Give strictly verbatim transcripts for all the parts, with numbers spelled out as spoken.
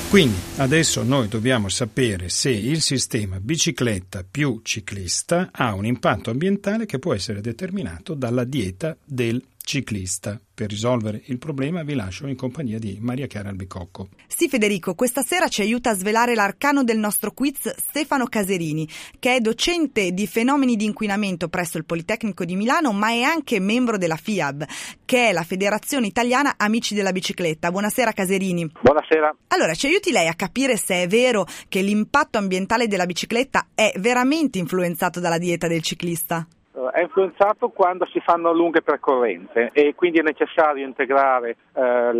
Quindi adesso noi dobbiamo sapere se il sistema bicicletta più ciclista ha un impatto ambientale che può essere determinato dalla dieta del ciclista. Per risolvere il problema vi lascio in compagnia di Maria Chiara Albicocco. Sì, Federico, questa sera ci aiuta a svelare l'arcano del nostro quiz Stefano Caserini, che è docente di fenomeni di inquinamento presso il Politecnico di Milano, ma è anche membro della F I A B, che è la Federazione Italiana Amici della Bicicletta. Buonasera Caserini. Buonasera. Allora, ci aiuti lei a capire se è vero che l'impatto ambientale della bicicletta è veramente influenzato dalla dieta del ciclista? È influenzato quando si fanno lunghe percorrenze e quindi è necessario integrare eh,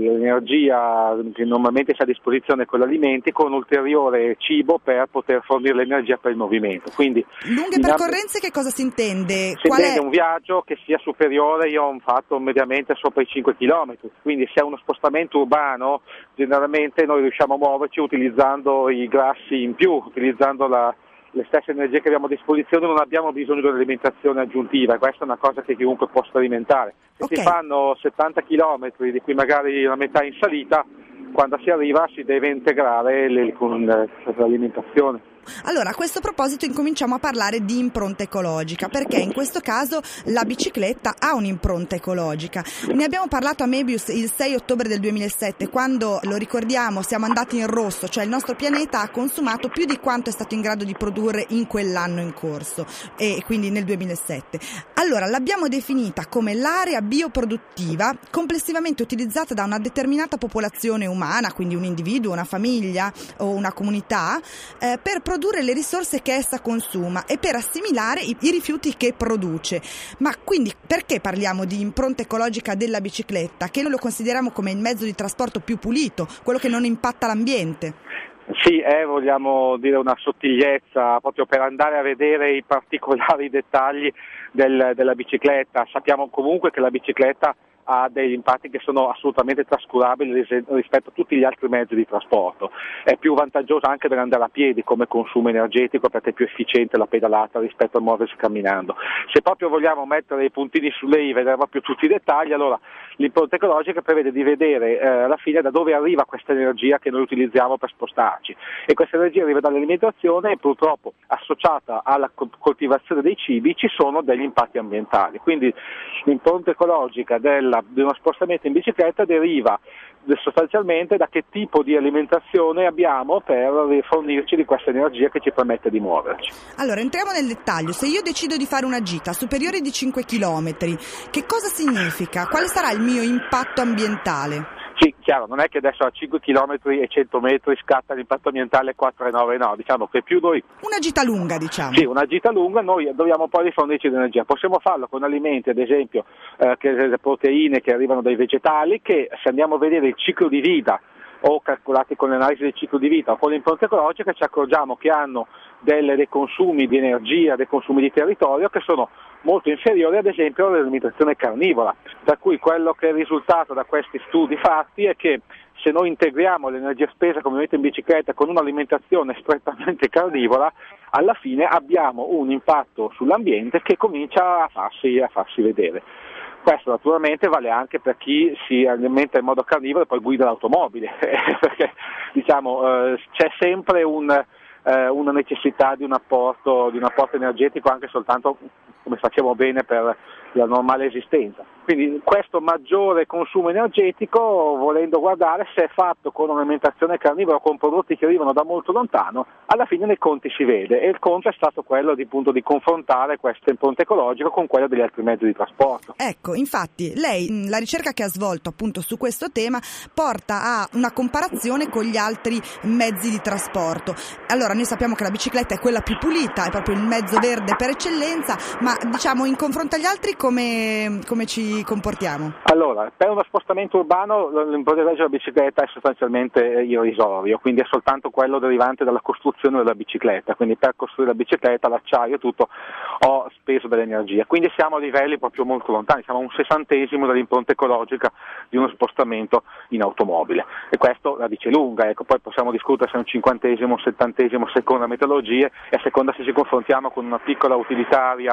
l'energia che normalmente si ha a disposizione con gli alimenti con ulteriore cibo per poter fornire l'energia per il movimento. Quindi, lunghe percorrenze am- che cosa si intende? Si Qual intende è? Un viaggio che sia superiore, io ho fatto mediamente sopra i cinque chilometri, quindi se è uno spostamento urbano generalmente noi riusciamo a muoverci utilizzando i grassi in più, utilizzando la le stesse energie che abbiamo a disposizione, non abbiamo bisogno di un'alimentazione aggiuntiva, e questa è una cosa che chiunque può sperimentare. Se Okay. si fanno settanta chilometri, di cui magari la metà in salita, quando si arriva si deve integrare le, con l'alimentazione. Allora, a questo proposito incominciamo a parlare di impronta ecologica, perché in questo caso la bicicletta ha un'impronta ecologica. Ne abbiamo parlato a Mebius il sei ottobre del duemilasette, quando, lo ricordiamo, siamo andati in rosso, cioè il nostro pianeta ha consumato più di quanto è stato in grado di produrre in quell'anno in corso, e quindi nel duemilasette. Allora, l'abbiamo definita come l'area bioproduttiva complessivamente utilizzata da una determinata popolazione umana, quindi un individuo, una famiglia o una comunità, eh, per produrre le risorse che essa consuma e per assimilare i, i rifiuti che produce. Ma quindi perché parliamo di impronta ecologica della bicicletta, che noi lo consideriamo come il mezzo di trasporto più pulito, quello che non impatta l'ambiente? Sì, eh, vogliamo dire una sottigliezza proprio per andare a vedere i particolari dettagli del, della bicicletta. Sappiamo comunque che la bicicletta ha degli impatti che sono assolutamente trascurabili rispetto a tutti gli altri mezzi di trasporto. È più vantaggiosa anche dell'andare a piedi come consumo energetico, perché è più efficiente la pedalata rispetto a muoversi camminando. Se proprio vogliamo mettere i puntini sulle i, vedere proprio tutti i dettagli, allora l'impronta ecologica prevede di vedere eh, alla fine da dove arriva questa energia che noi utilizziamo per spostarci, e questa energia arriva dall'alimentazione e purtroppo associata alla coltivazione dei cibi ci sono degli impatti ambientali. Quindi l'impronta ecologica della di uno spostamento in bicicletta deriva sostanzialmente da che tipo di alimentazione abbiamo per fornirci di questa energia che ci permette di muoverci. Allora, entriamo nel dettaglio. Se io decido di fare una gita superiore di cinque chilometri, che cosa significa? Quale sarà il mio impatto ambientale? Sì, chiaro, non è che adesso a cinque chilometri e cento metri scatta l'impatto ambientale quattro virgola nove, no, diciamo che più noi... Una gita lunga, diciamo. Sì, una gita lunga, noi dobbiamo poi rifornirci di energia. Possiamo farlo con alimenti, ad esempio, eh, che, le proteine che arrivano dai vegetali, che se andiamo a vedere il ciclo di vita, o calcolati con l'analisi del ciclo di vita o con l'impronta ecologica, ci accorgiamo che hanno delle, dei consumi di energia, dei consumi di territorio che sono molto inferiori ad esempio all'alimentazione carnivora, per cui quello che è risultato da questi studi fatti è che se noi integriamo l'energia spesa come in bicicletta con un'alimentazione strettamente carnivora, alla fine abbiamo un impatto sull'ambiente che comincia a farsi, a farsi vedere. Questo naturalmente vale anche per chi si alimenta in modo carnivoro e poi guida l'automobile, perché diciamo eh, c'è sempre un, eh, una necessità di un apporto, di un apporto energetico anche soltanto come facciamo bene per la normale esistenza. Quindi questo maggiore consumo energetico, volendo guardare se è fatto con un'alimentazione carnivora o con prodotti che arrivano da molto lontano, alla fine nei conti si vede, e il conto è stato quello di, appunto, di confrontare questa impronta ecologica con quella degli altri mezzi di trasporto. Ecco, infatti lei, la ricerca che ha svolto appunto su questo tema porta a una comparazione con gli altri mezzi di trasporto. Allora, noi sappiamo che la bicicletta è quella più pulita, è proprio il mezzo verde per eccellenza, ma diciamo in confronto agli altri come, come ci comportiamo? Allora, per uno spostamento urbano l'impronta ecologica della bicicletta è sostanzialmente irrisorio, quindi è soltanto quello derivante dalla costruzione della bicicletta, quindi per costruire la bicicletta, l'acciaio e tutto ho speso dell'energia, quindi siamo a livelli proprio molto lontani, siamo a un sessantesimo dell'impronta ecologica di uno spostamento in automobile, e questo la dice lunga, ecco, poi possiamo discutere se è un cinquantesimo, un settantesimo, seconda metodologie, e a seconda se ci confrontiamo con una piccola utilitaria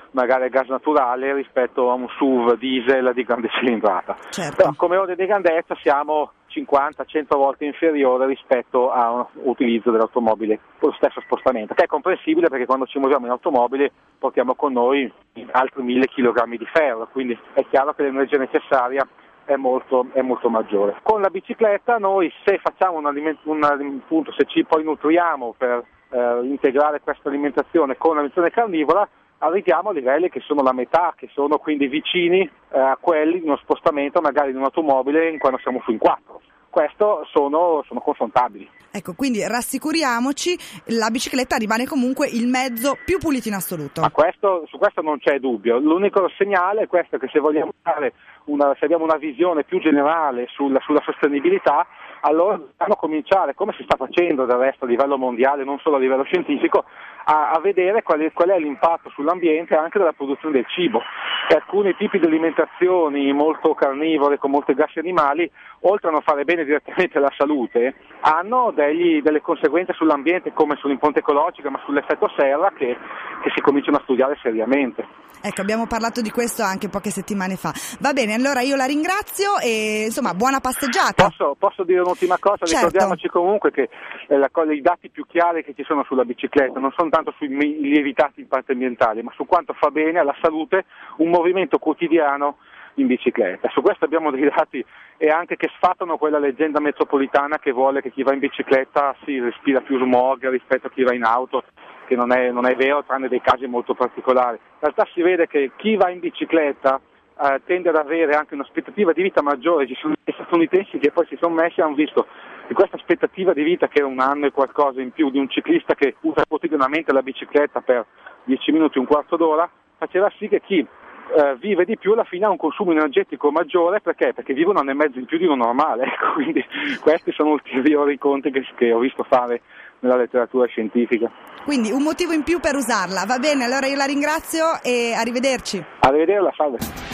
magari a gas naturale rispetto a un S U V diesel di grande cilindrata. Certo. Però come ordine di grandezza siamo cinquanta cento volte inferiore rispetto all'utilizzo dell'automobile, lo stesso spostamento, che è comprensibile perché quando ci muoviamo in automobile portiamo con noi altri mille chilogrammi di ferro, quindi è chiaro che l'energia necessaria è molto, è molto maggiore. Con la bicicletta noi, se facciamo un alimento, un, appunto, se ci poi nutriamo per eh, integrare questa alimentazione con l'alimentazione carnivora, arriviamo a livelli che sono la metà, che sono quindi vicini eh, a quelli di uno spostamento magari di un'automobile quando siamo su in quattro. Questo sono, sono confrontabili. Ecco, quindi rassicuriamoci, la bicicletta rimane comunque il mezzo più pulito in assoluto. Ma questo, su questo non c'è dubbio. L'unico segnale è questo, che se vogliamo dare una, se abbiamo una visione più generale sulla, sulla sostenibilità, allora dobbiamo cominciare, come si sta facendo del resto a livello mondiale, non solo a livello scientifico, a, a vedere qual è, qual è l'impatto sull'ambiente anche della produzione del cibo. E alcuni tipi di alimentazioni molto carnivore, con molti grassi animali, oltre a non fare bene direttamente alla salute, hanno degli, delle conseguenze sull'ambiente come sull'impronta ecologica, ma sull'effetto serra che, che si cominciano a studiare seriamente. Ecco, abbiamo parlato di questo anche poche settimane fa. Va bene, allora io la ringrazio e insomma buona passeggiata. Posso, posso dire un'ultima cosa? Certo. Ricordiamoci comunque che eh, la, i dati più chiari che ci sono sulla bicicletta non sono tanto sui lievitati impatti ambientali, ma su quanto fa bene alla salute un movimento quotidiano in bicicletta. Su questo abbiamo dei dati e anche che sfatano quella leggenda metropolitana che vuole che chi va in bicicletta si respira più smog rispetto a chi va in auto, che non è, non è vero, tranne dei casi molto particolari. In realtà si vede che chi va in bicicletta eh, tende ad avere anche un'aspettativa di vita maggiore. Ci sono dei statunitensi che poi si sono messi e hanno visto che questa aspettativa di vita, che era un anno e qualcosa in più di un ciclista che usa quotidianamente la bicicletta per dieci minuti, un quarto d'ora, faceva sì che chi eh, vive di più alla fine ha un consumo energetico maggiore. Perché? Perché vive un anno e mezzo in più di uno normale. Ecco, quindi questi sono ulteriori conti che, che ho visto fare nella letteratura scientifica. Quindi un motivo in più per usarla. Va bene, allora io la ringrazio e arrivederci. Arrivederla, salve.